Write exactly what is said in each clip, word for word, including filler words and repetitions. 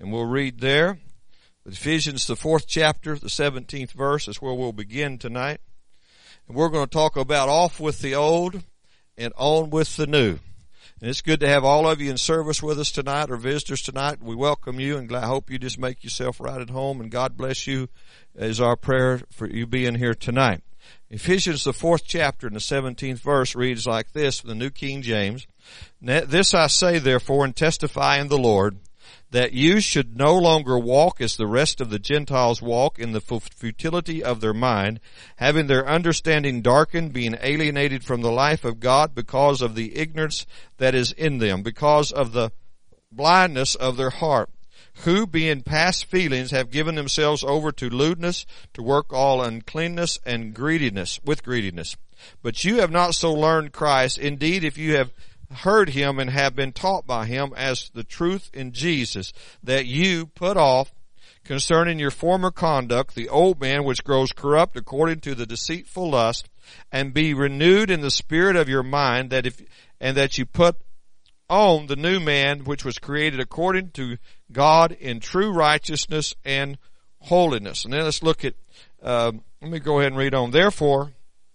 And we'll read there. Ephesians, the fourth chapter, the seventeenth verse is where we'll begin tonight. And we're going to talk about off with the old and on with the new. And it's good to have all of you in service with us tonight, or visitors tonight. We welcome you, and I hope you just make yourself right at home, and God bless you is our prayer for you being here tonight. Ephesians, the fourth chapter and the seventeenth verse reads like this, the New King James. This I say therefore, and testify in the Lord, that you should no longer walk as the rest of the Gentiles walk, in the futility of their mind, having their understanding darkened, being alienated from the life of God because of the ignorance that is in them, because of the blindness of their heart, who being past feelings have given themselves over to lewdness, to work all uncleanness and greediness, with greediness. But you have not so learned Christ. Indeed, if you have heard him and have been taught by him as the truth in Jesus, that you put off concerning your former conduct the old man which grows corrupt according to the deceitful lust, and be renewed in the spirit of your mind, that if and that you put on the new man which was created according to God in true righteousness and holiness. And then let's look at uh, let me go ahead and read on. Therefore,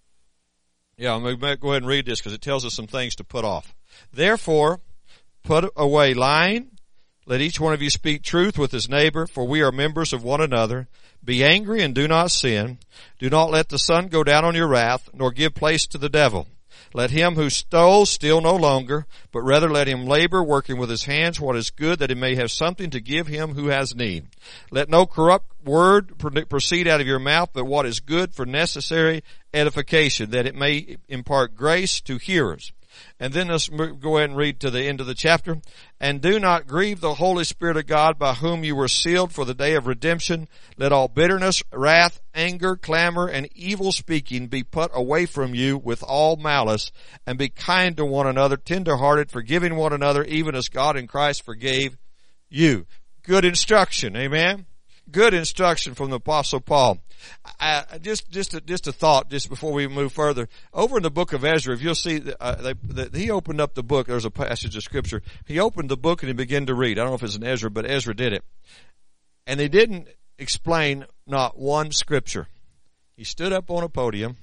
yeah, I'm going to go ahead and read this because it tells us some things to put off. Therefore, put away lying. Let each one of you speak truth with his neighbor, for we are members of one another. Be angry and do not sin. Do not let the sun go down on your wrath, nor give place to the devil. Let him who stole steal no longer, but rather let him labor, working with his hands what is good, that he may have something to give him who has need. Let no corrupt word proceed out of your mouth, but what is good for necessary edification, that it may impart grace to hearers. And then let's go ahead and read to the end of the chapter. And do not grieve the Holy Spirit of God, by whom you were sealed for the day of redemption. Let all bitterness, wrath, anger, clamor, and evil speaking be put away from you with all malice, and be kind to one another, tender-hearted, forgiving one another, even as God in Christ forgave you. Good instruction, amen? Good instruction from the Apostle Paul. I, just, just, a, just a thought, just before we move further. Over in the book of Ezra, if you'll see, that, uh, they, that he opened up the book. There's a passage of scripture. He opened the book and he began to read. I don't know if it's in Ezra, but Ezra did it. And he didn't explain not one scripture. He stood up on a podium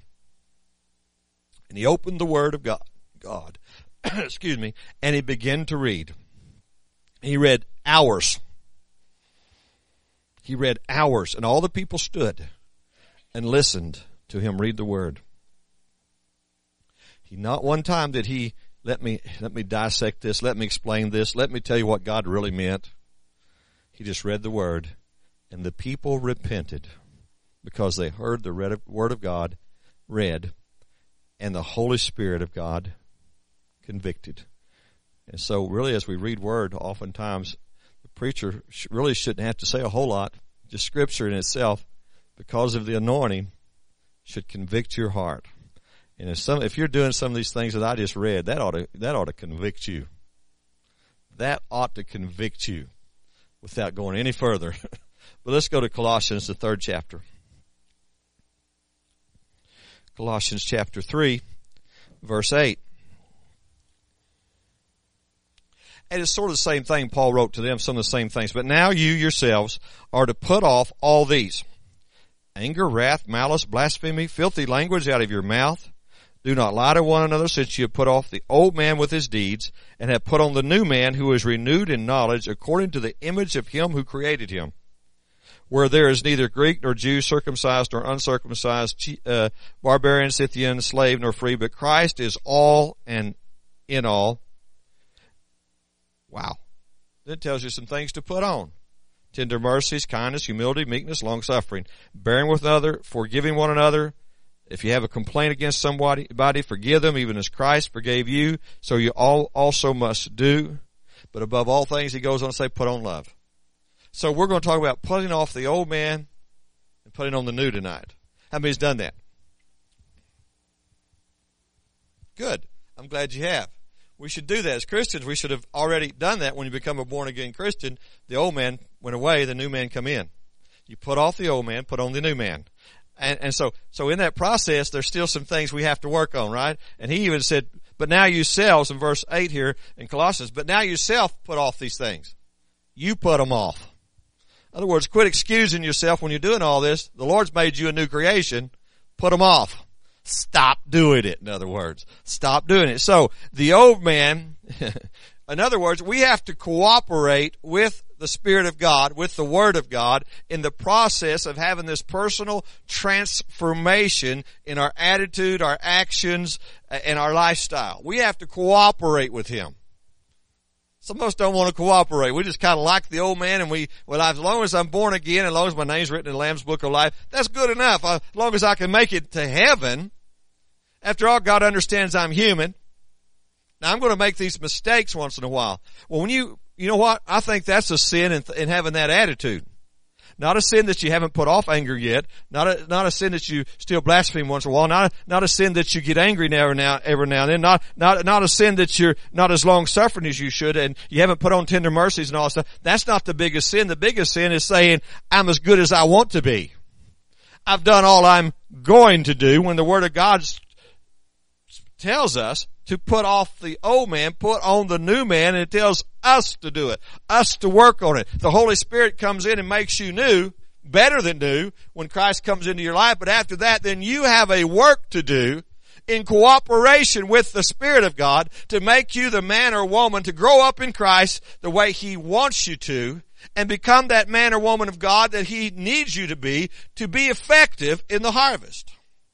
and he opened the Word of God, God, excuse me, and he began to read. He read hours. He read hours, and all the people stood and listened to him read the word. He not one time did he let me let me dissect this, let me explain this, let me tell you what God really meant. He just read the word, and the people repented because they heard the word of God read, and the Holy Spirit of God convicted. And so really, as we read word, oftentimes the preacher really shouldn't have to say a whole lot. Just scripture in itself, because of the anointing, should convict your heart. And if some, if you're doing some of these things that I just read, that ought to, that ought to convict you. That ought to convict you without going any further. But let's go to Colossians, the third chapter. Colossians chapter three, verse eight. And it's sort of the same thing Paul wrote to them, some of the same things. But now you yourselves are to put off all these: anger, wrath, malice, blasphemy, filthy language out of your mouth. Do not lie to one another, since you have put off the old man with his deeds, and have put on the new man, who is renewed in knowledge according to the image of him who created him. Where there is neither Greek nor Jew, circumcised nor uncircumcised, uh, barbarian, Scythian, slave nor free, but Christ is all and in all. Wow. That tells you some things to put on. Tender mercies, kindness, humility, meekness, long-suffering, bearing with another, forgiving one another. If you have a complaint against somebody, forgive them, even as Christ forgave you, so you all also must do. But above all things, he goes on to say, put on love. So we're going to talk about putting off the old man and putting on the new tonight. How many's done that? Good. I'm glad you have. We should do that as Christians. We should have already done that. When you become a born-again Christian, the old man went away, the new man come in. You put off the old man, put on the new man. And, and so, so in that process, there's still some things we have to work on, right? And he even said, but now yourselves, in verse eight here in Colossians, but now yourself put off these things. You put them off. In other words, quit excusing yourself when you're doing all this. The Lord's made you a new creation. Put them off. Stop doing it, in other words. Stop doing it. So, the old man, in other words, we have to cooperate with the Spirit of God, with the Word of God, in the process of having this personal transformation in our attitude, our actions, and our lifestyle. We have to cooperate with Him. Some of us don't want to cooperate. We just kind of like the old man, and we, well, as long as I'm born again, as long as my name's written in the Lamb's Book of Life, that's good enough. As long as I can make it to heaven. After all, God understands I'm human. Now, I'm going to make these mistakes once in a while. Well, when you, you know what? I think that's a sin in, in having that attitude. Not a sin that you haven't put off anger yet. Not a, not a sin that you still blaspheme once in a while. Not a, not a sin that you get angry now and now, every now and then. Not, not, not a sin that you're not as long suffering as you should and you haven't put on tender mercies and all that stuff. That's not the biggest sin. The biggest sin is saying, I'm as good as I want to be. I've done all I'm going to do, when the Word of God tells us to put off the old man, put on the new man, and it tells us to do it, us to work on it. The Holy Spirit comes in and makes you new, better than new, when Christ comes into your life. But after that, then you have a work to do in cooperation with the Spirit of God to make you the man or woman to grow up in Christ the way He wants you to, and become that man or woman of God that He needs you to be, to be effective in the harvest.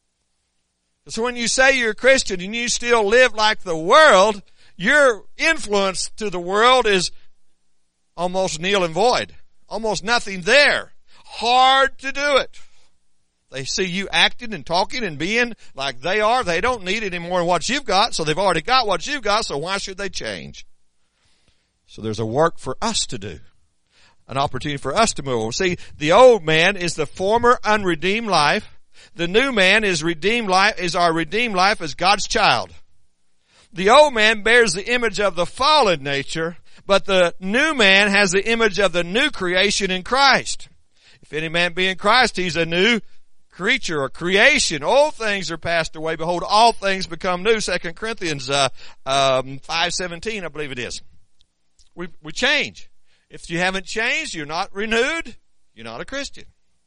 So when you say you're a Christian and you still live like the world, your influence to the world is almost nil and void. Almost nothing there. Hard to do it. They see you acting and talking and being like they are. They don't need any more than what you've got, so they've already got what you've got, so why should they change? So there's a work for us to do. An opportunity for us to move. See, the old man is the former unredeemed life. The new man is redeemed life, is our redeemed life as God's child. The old man bears the image of the fallen nature, but the new man has the image of the new creation in Christ. If any man be in Christ, he's a new creature or creation. Old things are passed away. Behold, all things become new. Second Corinthians uh, um, five seventeen, I believe it is. We we change. If you haven't changed, you're not renewed, you're not a Christian.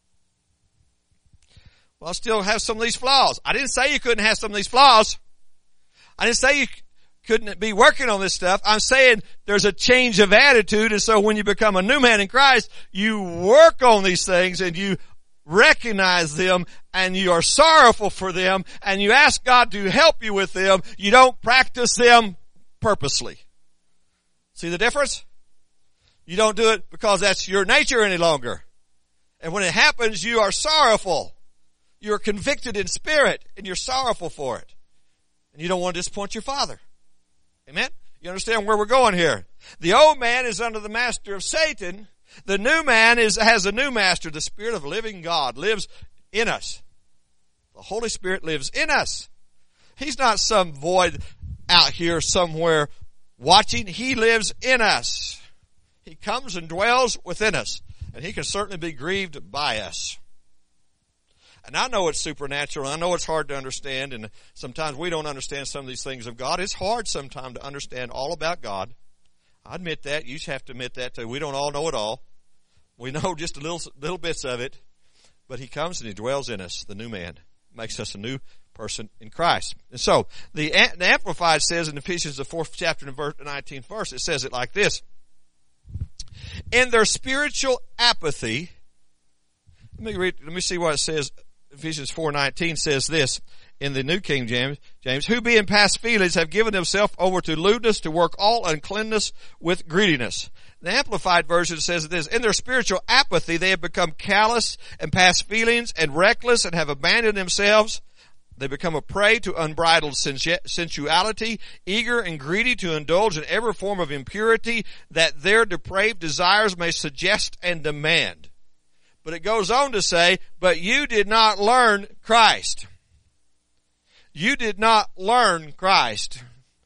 Well, I still have some of these flaws. I didn't say you couldn't have some of these flaws. I didn't say you couldn't be working on this stuff. I'm saying there's a change of attitude, and so when you become a new man in Christ, you work on these things and you recognize them and you are sorrowful for them and you ask God to help you with them. You don't practice them purposely. See the difference? You don't do it because that's your nature any longer. And when it happens, you are sorrowful. You're convicted in spirit, and you're sorrowful for it. And you don't want to disappoint your Father. Amen? You understand where we're going here? The old man is under the master of Satan. The new man is has a new master. The Spirit of the living God lives in us. The Holy Spirit lives in us. He's not some void out here somewhere watching. He lives in us. He comes and dwells within us. And He can certainly be grieved by us. And I know it's supernatural. I know it's hard to understand, and sometimes we don't understand some of these things of God. It's hard sometimes to understand all about God. I admit that. You have to admit that too. We don't all know it all. We know just a little little bits of it. But He comes and He dwells in us, the new man. Makes us a new person in Christ. And so, the, the Amplified says in Ephesians, the fourth chapter and the nineteenth verse, it says it like this. In their spiritual apathy, let me read, let me see what it says. Ephesians four nineteen says this in the New King James, James, who being past feelings have given themselves over to lewdness to work all uncleanness with greediness. The Amplified Version says this, in their spiritual apathy they have become callous and past feelings and reckless and have abandoned themselves. They become a prey to unbridled sensuality, eager and greedy to indulge in every form of impurity that their depraved desires may suggest and demand. But it goes on to say, but you did not learn Christ. You did not learn Christ.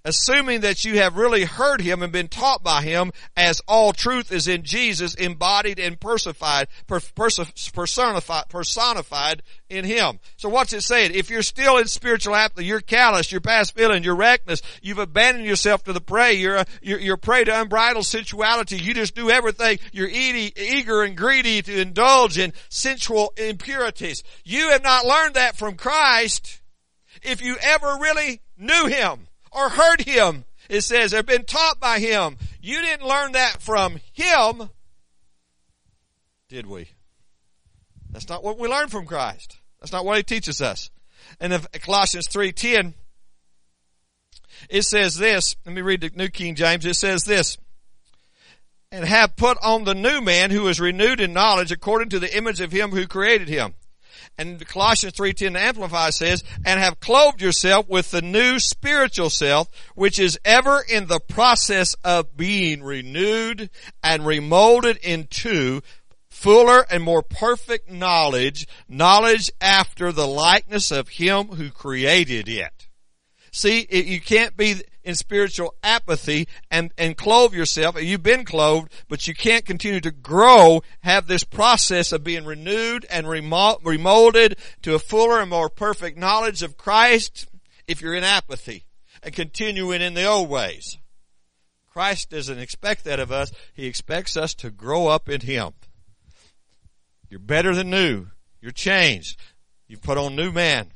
assuming that you have really heard him and been taught by him, as all truth is in Jesus, embodied and personified, per, perso, personified, personified in him. So what's it saying? If you're still in spiritual apathy, you're callous, you're past feeling, you're reckless, you've abandoned yourself to the prey, you're a, you're, you're prey to unbridled sensuality, you just do everything, you're eating, eager and greedy to indulge in sensual impurities. You have not learned that from Christ. If you ever really knew him or heard him, it says, or been taught by him, you didn't learn that from him, did we? That's not what we learned from Christ. That's not what he teaches us. And in Colossians three ten, it says this, let me read the New King James, it says this, and have put on the new man who is renewed in knowledge according to the image of him who created him. And Colossians three ten, the Amplified says, and have clothed yourself with the new spiritual self, which is ever in the process of being renewed and remolded into fuller and more perfect knowledge, knowledge after the likeness of him who created it. See, it, you can't be in spiritual apathy and, and clothe yourself. You've been clothed, but you can't continue to grow, have this process of being renewed and remolded to a fuller and more perfect knowledge of Christ if you're in apathy and continuing in the old ways. Christ doesn't expect that of us. He expects us to grow up in him. You're better than new. You're changed. You've put on new man.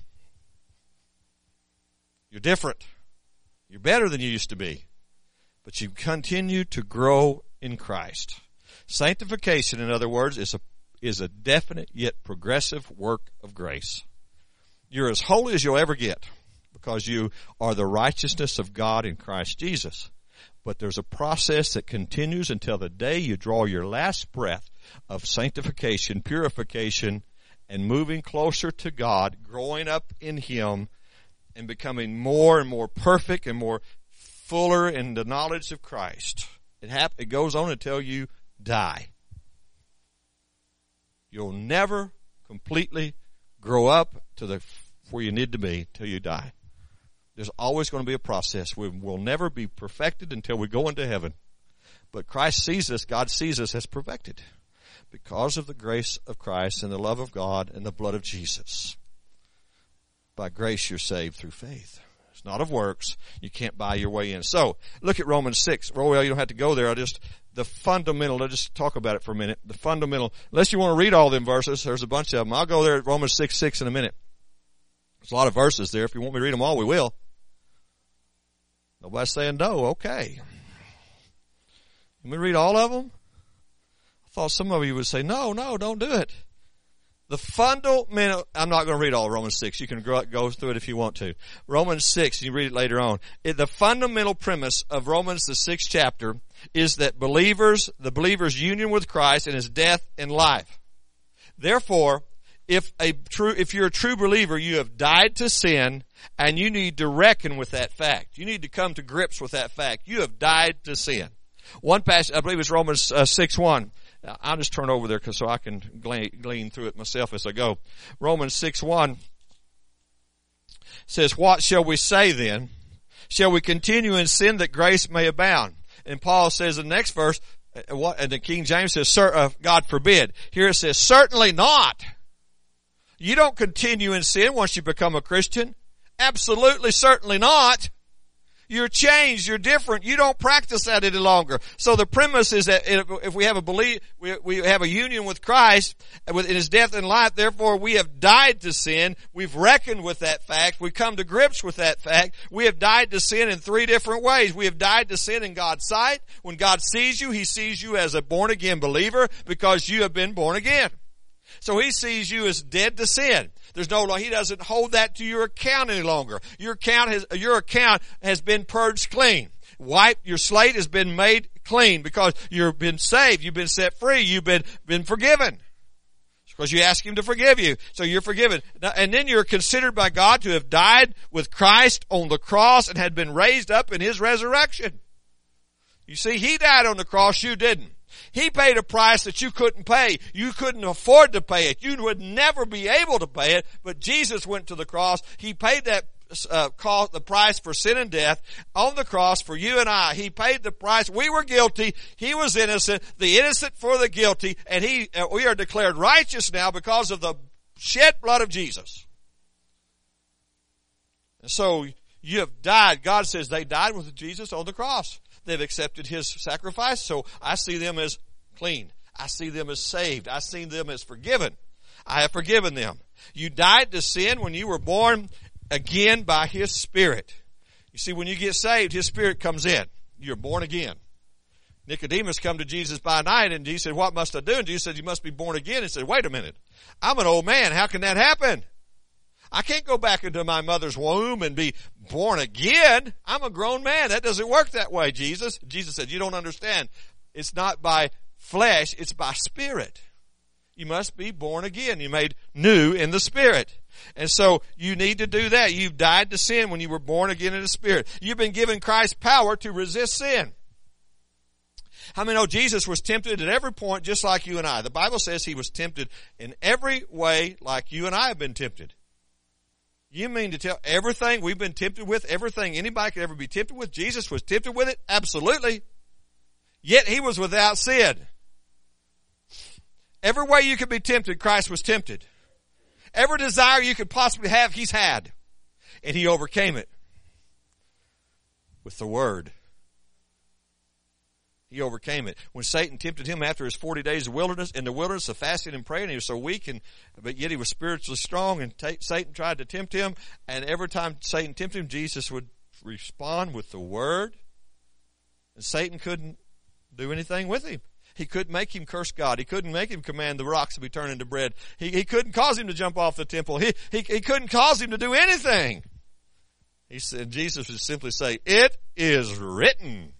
You're different. You're better than you used to be. But you continue to grow in Christ. Sanctification, in other words, is a, is a definite yet progressive work of grace. You're as holy as you'll ever get because you are the righteousness of God in Christ Jesus. But there's a process that continues until the day you draw your last breath of sanctification, purification, and moving closer to God, growing up in him, and becoming more and more perfect and more fuller in the knowledge of Christ. It hap- it goes on until you die. You'll never completely grow up to the where you need to be till you die. There's always going to be a process. We will never be perfected until we go into heaven. But Christ sees us, God sees us as perfected because of the grace of Christ and the love of God and the blood of Jesus. By grace you're saved through faith. It's not of works. You can't buy your way in. So, look at Romans six. Well, you don't have to go there. I'll just, the fundamental, I'll just talk about it for a minute. The fundamental, unless you want to read all them verses, there's a bunch of them. I'll go there at Romans six six in a minute. There's a lot of verses there. If you want me to read them all, we will. Nobody's saying no. Okay. Let me read all of them. I thought some of you would say, no, no, don't do it. The fundamental, I'm not going to read all of Romans six. You can go through it if you want to. Romans six, you read it later on. It, the fundamental premise of Romans, the sixth chapter, is that believers, the believer's union with Christ and his death and life. Therefore, if a true, if you're a true believer, you have died to sin, and you need to reckon with that fact. You need to come to grips with that fact. You have died to sin. One passage, I believe it's Romans uh, six one. I'll just turn over there cause so I can glean, glean through it myself as I go. Romans six one says, what shall we say then? Shall we continue in sin that grace may abound? And Paul says in the next verse, what, and the King James says, Sir, uh, God forbid. Here it says, certainly not. You don't continue in sin once you become a Christian. Absolutely, certainly not. You're changed. You're different. You don't practice that any longer. So the premise is that if we have a belief, we, we have a union with Christ in his death and life, therefore we have died to sin. We've reckoned with that fact. We've come to grips with that fact. We have died to sin in three different ways. We have died to sin in God's sight. When God sees you, he sees you as a born again believer because you have been born again. So he sees you as dead to sin. There's no, he doesn't hold that to your account any longer. Your account has, your account has been purged clean. Wipe, your slate has been made clean because you've been saved. You've been set free. You've been, been forgiven. It's because you ask him to forgive you. So you're forgiven. Now, and then you're considered by God to have died with Christ on the cross and had been raised up in his resurrection. You see, he died on the cross, you didn't. He paid a price that you couldn't pay. You couldn't afford to pay it. You would never be able to pay it, but Jesus went to the cross. He paid that uh, cost, the price for sin and death on the cross for you and I. He paid the price. We were guilty. He was innocent. The innocent for the guilty. And he, uh, we are declared righteous now because of the shed blood of Jesus. And so you have died. God says they died with Jesus on the cross. They've accepted his sacrifice. So I see them as clean. I see them as saved. I see them as forgiven. I have forgiven them. You died to sin when you were born again by his Spirit. You see, when you get saved, his Spirit comes in. You're born again. Nicodemus come to Jesus by night, and Jesus said, what must I do? And Jesus said, you must be born again. He said, wait a minute. I'm an old man. How can that happen? I can't go back into my mother's womb and be born again. I'm a grown man. That doesn't work that way, Jesus. Jesus said, you don't understand. It's not by flesh, it's by Spirit. You must be born again. You're made new in the Spirit. And so you need to do that. You've died to sin when you were born again in the Spirit. You've been given Christ's power to resist sin. How many know Jesus was tempted at every point just like you and I? The Bible says he was tempted in every way like you and I have been tempted. You mean to tell everything we've been tempted with, everything anybody could ever be tempted with, Jesus was tempted with it? Absolutely. Yet he was without sin. Every way you could be tempted, Christ was tempted. Every desire you could possibly have, he's had. And he overcame it with the Word. He overcame it. When Satan tempted him after his forty days of wilderness, in the wilderness of fasting and praying, he was so weak, and but yet he was spiritually strong, and t- Satan tried to tempt him, and every time Satan tempted him, Jesus would respond with the Word, and Satan couldn't do anything with him. He couldn't make him curse God. He couldn't make him command the rocks to be turned into bread. He, he couldn't cause him to jump off the temple. He, he, he couldn't cause him to do anything. He said, Jesus would simply say, it is written.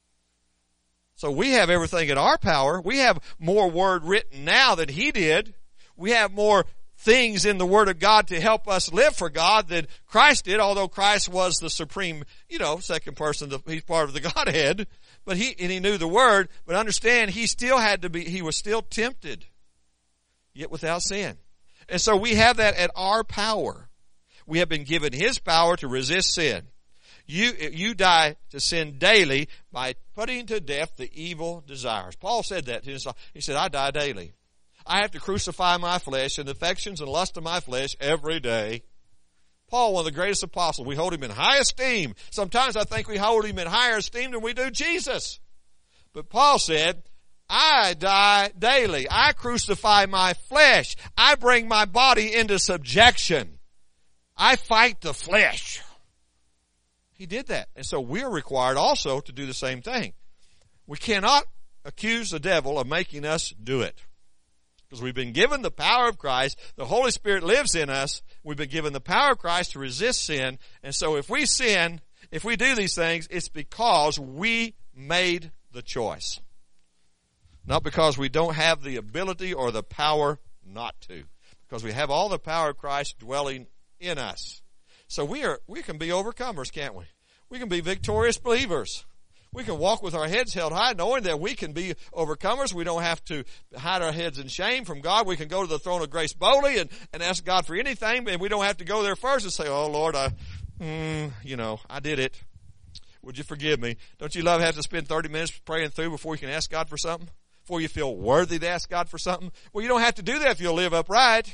So we have everything in our power. We have more word written now than he did. We have more things in the Word of God to help us live for God than Christ did, although Christ was the supreme, you know, second person. The, he's part of the Godhead. But he, and he knew the Word, but understand he still had to be, he was still tempted, yet without sin. And so we have that at our power. We have been given his power to resist sin. You, you die to sin daily by putting to death the evil desires. Paul said that. He said, I die daily. I have to crucify my flesh and the affections and lust of my flesh every day. Paul, one of the greatest apostles, we hold him in high esteem. Sometimes I think we hold him in higher esteem than we do Jesus. But Paul said, I die daily. I crucify my flesh. I bring my body into subjection. I fight the flesh. He did that. And so we're required also to do the same thing. We cannot accuse the devil of making us do it. Because we've been given the power of Christ. The Holy Spirit lives in us. We've been given the power of Christ to resist sin. And so if we sin, if we do these things, it's because we made the choice. Not because we don't have the ability or the power not to. Because we have all the power of Christ dwelling in us. So we are, we can be overcomers, can't we? We can be victorious believers. We can walk with our heads held high, knowing that we can be overcomers. We don't have to hide our heads in shame from God. We can go to the throne of grace boldly and, and ask God for anything, and we don't have to go there first and say, oh, Lord, I, mm, you know, I did it. Would you forgive me? Don't you love having to spend thirty minutes praying through before you can ask God for something? Before you feel worthy to ask God for something? Well, you don't have to do that if you'll live upright.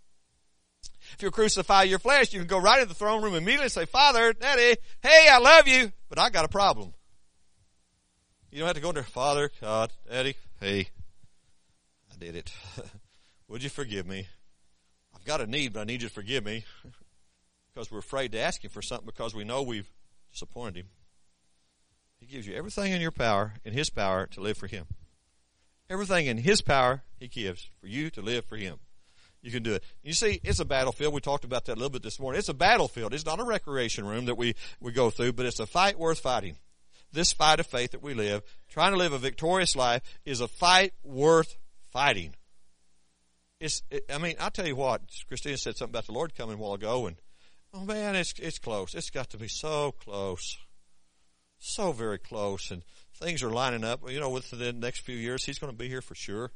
If you crucify your flesh, you can go right in the throne room immediately and say, Father, Daddy, hey, I love you, but I got a problem. You don't have to go in there, Father, God, Daddy, hey, I did it. Would you forgive me? I've got a need, but I need you to forgive me. Because we're afraid to ask him for something because we know we've disappointed him. He gives you everything in your power, in his power, to live for him. Everything in his power he gives for you to live for him. You can do it. You see, it's a battlefield. We talked about that a little bit this morning. It's a battlefield. It's not a recreation room that we, we go through, but it's a fight worth fighting. This fight of faith that we live, trying to live a victorious life, is a fight worth fighting. It's, it, I mean, I'll tell you what, Christina said something about the Lord coming a while ago, and, oh man, it's, it's close. It's got to be so close. So very close, and things are lining up. You know, within the next few years, he's going to be here for sure.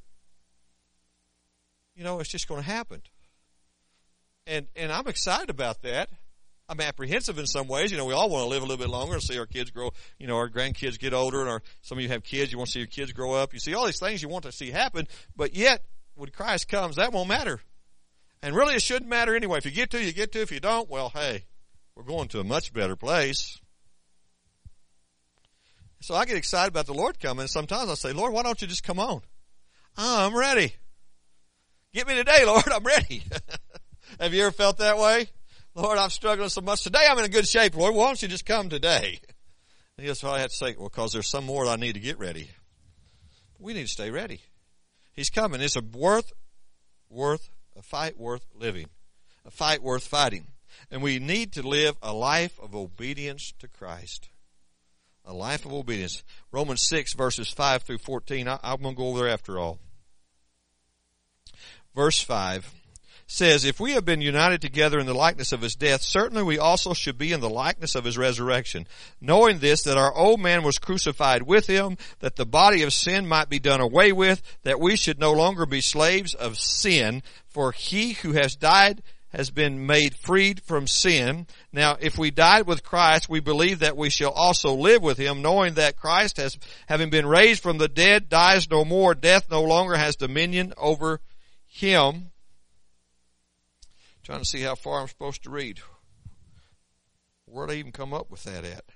You know, it's just going to happen. And, and I'm excited about that. I'm apprehensive in some ways. You know, we all want to live a little bit longer and see our kids grow, you know, our grandkids get older, and our, some of you have kids, you want to see your kids grow up. You see all these things you want to see happen, but yet, when Christ comes, that won't matter. And really, it shouldn't matter anyway. If you get to, you get to. If you don't, well, hey, we're going to a much better place. So I get excited about the Lord coming. Sometimes I say, Lord, why don't you just come on? Oh, I'm ready. Get me today, Lord. I'm ready. Have you ever felt that way? Lord, I'm struggling so much. Today I'm in a good shape, Lord. Why don't you just come today? And that's why I have to say, well, because there's some more that I need to get ready. We need to stay ready. He's coming. It's a worth, worth, a fight worth living. A fight worth fighting. And we need to live a life of obedience to Christ. A life of obedience. Romans six verses five through fourteen. I, I'm going to go over there after all. Verse five says, if we have been united together in the likeness of his death, certainly we also should be in the likeness of his resurrection. Knowing this, that our old man was crucified with him, that the body of sin might be done away with, that we should no longer be slaves of sin, for he who has died has been made freed from sin. Now, if we died with Christ, we believe that we shall also live with him, knowing that Christ, has, having been raised from the dead, dies no more. Death no longer has dominion over him. Trying to see how far I'm supposed to read. Where'd I even come up with that at?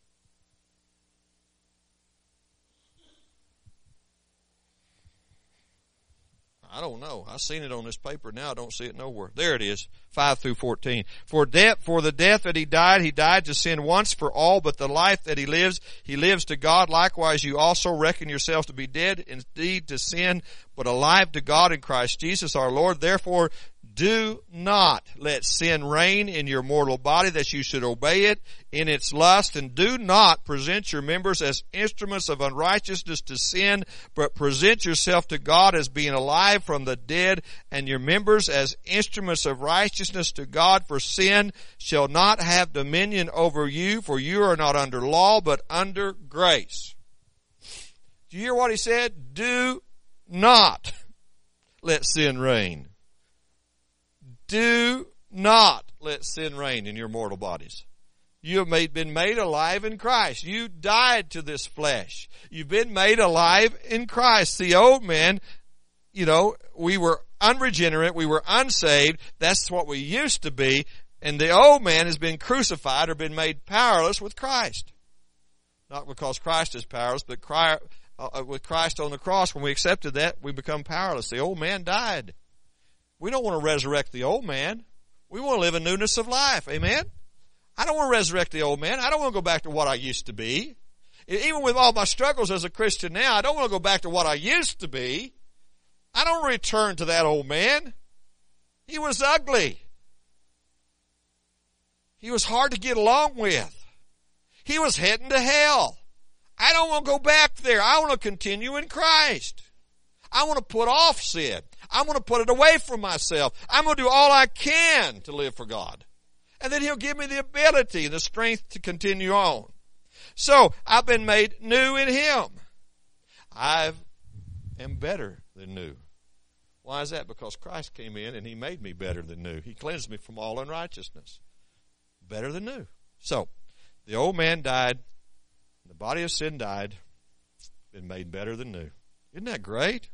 I don't know. I've seen it on this paper now. I don't see it nowhere. There it is. five through fourteen. For death, for the death that he died, he died to sin once for all, but the life that he lives, he lives to God. Likewise, you also reckon yourselves to be dead indeed to sin, but alive to God in Christ Jesus our Lord. Therefore, do not let sin reign in your mortal body, that you should obey it in its lust, and do not present your members as instruments of unrighteousness to sin, but present yourself to God as being alive from the dead, and your members as instruments of righteousness to God. For sin shall not have dominion over you, for you are not under law, but under grace. Do you hear what he said? Do not let sin reign. Do not let sin reign in your mortal bodies. You have made, been made alive in Christ. You died to this flesh. You've been made alive in Christ. The old man, you know, we were unregenerate. We were unsaved. That's what we used to be. And the old man has been crucified or been made powerless with Christ. Not because Christ is powerless, but Christ, uh, with Christ on the cross, when we accepted that, we become powerless. The old man died. We don't want to resurrect the old man. We want to live in newness of life. Amen? I don't want to resurrect the old man. I don't want to go back to what I used to be. Even with all my struggles as a Christian now, I don't want to go back to what I used to be. I don't return to that old man. He was ugly. He was hard to get along with. He was heading to hell. I don't want to go back there. I want to continue in Christ. I want to put off sin. I'm going to put it away from myself. I'm going to do all I can to live for God. And then he'll give me the ability and the strength to continue on. So, I've been made new in him. I am better than new. Why is that? Because Christ came in and he made me better than new. He cleansed me from all unrighteousness. Better than new. So, the old man died. The body of sin died. Been made better than new. Isn't that great?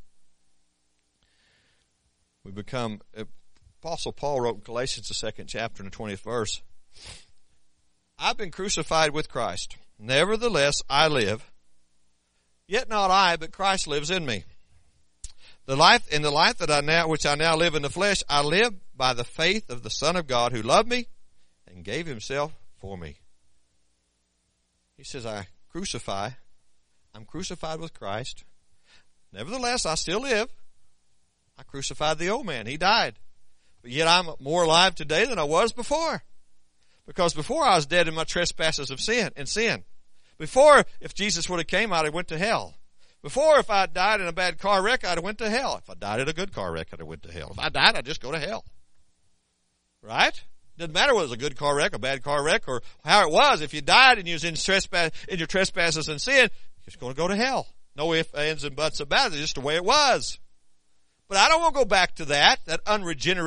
We become, Apostle Paul wrote in Galatians, the second chapter and the twentieth verse, I've been crucified with Christ. Nevertheless, I live. Yet not I, but Christ lives in me. The life, in the life that I now, which I now live in the flesh, I live by the faith of the Son of God who loved me and gave himself for me. He says, I crucify. I'm crucified with Christ. Nevertheless, I still live. I crucified the old man. He died. But yet I'm more alive today than I was before. Because before I was dead in my trespasses of sin and sin. Before, if Jesus would have came, I'd have went to hell. Before, if I died in a bad car wreck, I'd have went to hell. If I died in a good car wreck, I'd have went to hell. If I died, I'd just go to hell. Right? Doesn't matter whether it was a good car wreck, a bad car wreck, or how it was. If you died and you was in trespass, in your trespasses and sin, you're just going to go to hell. No ifs, ands, and buts about it. It's just the way it was. But I don't want to go back to that, that unregenerate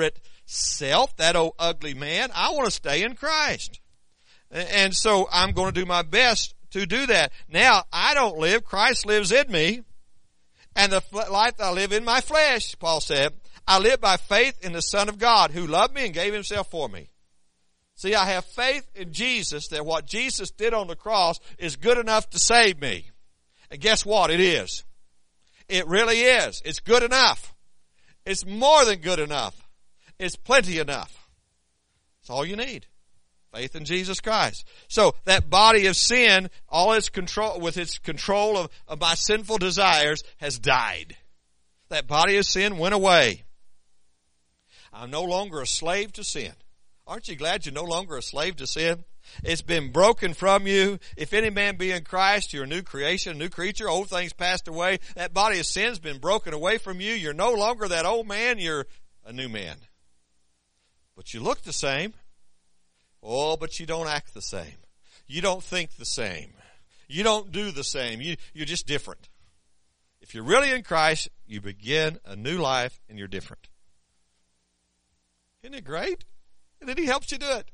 self, that old ugly man. I want to stay in Christ. And so I'm going to do my best to do that. Now, I don't live. Christ lives in me. And the life that I live in my flesh, Paul said, I live by faith in the Son of God who loved me and gave himself for me. See, I have faith in Jesus that what Jesus did on the cross is good enough to save me. And guess what? It is. It really is. It's good enough. It's more than good enough. It's plenty enough. It's all you need. Faith in Jesus Christ. So that body of sin, all its control, with its control of, of my sinful desires, has died. That body of sin went away. I'm no longer a slave to sin. Aren't you glad you're no longer a slave to sin? It's been broken from you. If any man be in Christ, you're a new creation, a new creature. Old things passed away. That body of sin's been broken away from you. You're no longer that old man. You're a new man. But you look the same. Oh, but you don't act the same. You don't think the same. You don't do the same. You, you're just different. If you're really in Christ, you begin a new life and you're different. Isn't it great? And then he helps you do it.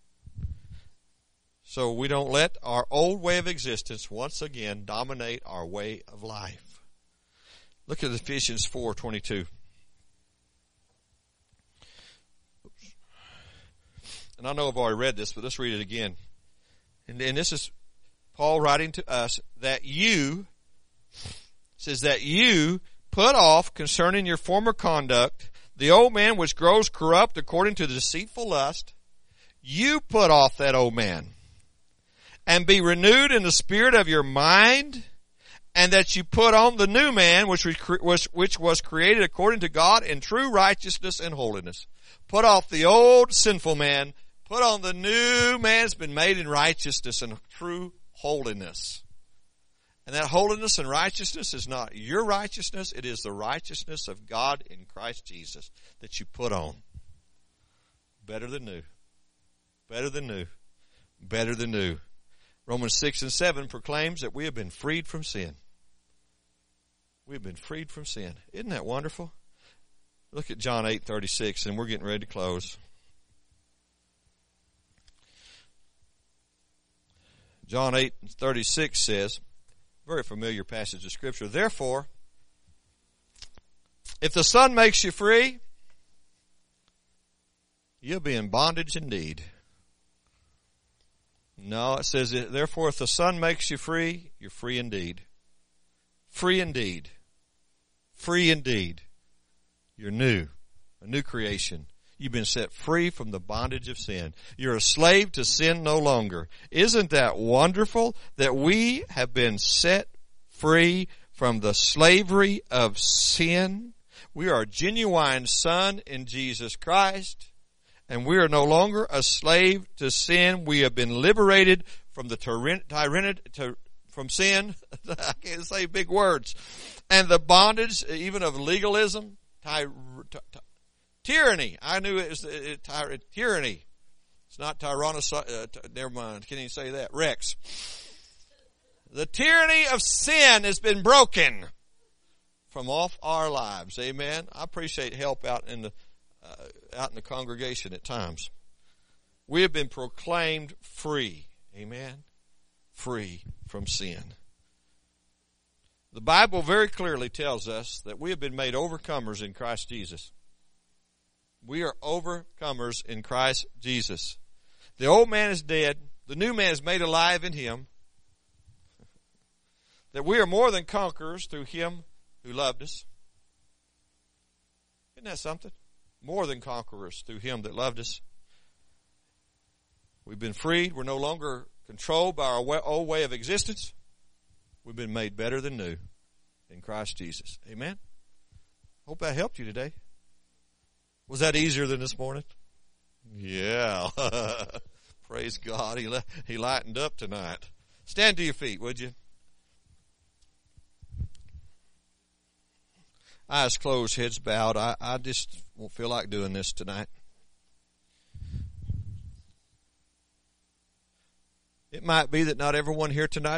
So we don't let our old way of existence once again dominate our way of life. Look at Ephesians four twenty-two. And I know I've already read this, but let's read it again. And, and this is Paul writing to us that you, says that you put off concerning your former conduct the old man which grows corrupt according to the deceitful lust. You put off that old man and be renewed in the spirit of your mind, and that you put on the new man which was, which was created according to God in true righteousness and holiness. Put off the old sinful man. Put on the new man that's been made in righteousness and true holiness. And that holiness and righteousness is not your righteousness. It is the righteousness of God in Christ Jesus that you put on. Better than new. Better than new. Better than new. Romans six and seven proclaims that we have been freed from sin. We have been freed from sin. Isn't that wonderful? Look at John eight thirty-six, and we're getting ready to close. John eight thirty-six says, very familiar passage of Scripture, therefore, if the Son makes you free, you'll be in bondage indeed. No, it says, therefore, if the Son makes you free, you're free indeed. Free indeed. Free indeed. You're new. A new creation. You've been set free from the bondage of sin. You're a slave to sin no longer. Isn't that wonderful that we have been set free from the slavery of sin? We are a genuine son in Jesus Christ, and we are no longer a slave to sin. We have been liberated from the tyrant, from sin. I can't say big words. And the bondage, even of legalism, ty, ty, ty, tyranny. I knew it was uh, ty, tyranny. It's not tyrannosaurus. Uh, t- never mind. Can't even say that. Rex. The tyranny of sin has been broken from off our lives. Amen. I appreciate help out in the uh, out in the congregation at times. We have been proclaimed free. Amen. Free from sin. The Bible very clearly tells us that we have been made overcomers in Christ Jesus. We are overcomers in Christ Jesus. The old man is dead. The new man is made alive in him. That we are more than conquerors through him who loved us. Isn't that something? More than conquerors through him that loved us. We've been freed. We're no longer controlled by our old way of existence. We've been made better than new in Christ Jesus. Amen? Hope that helped you today. Was that easier than this morning? Yeah. Praise God. He, he lightened up tonight. Stand to your feet, would you? Eyes closed, heads bowed. I, I just won't feel like doing this tonight. It might be that not everyone here tonight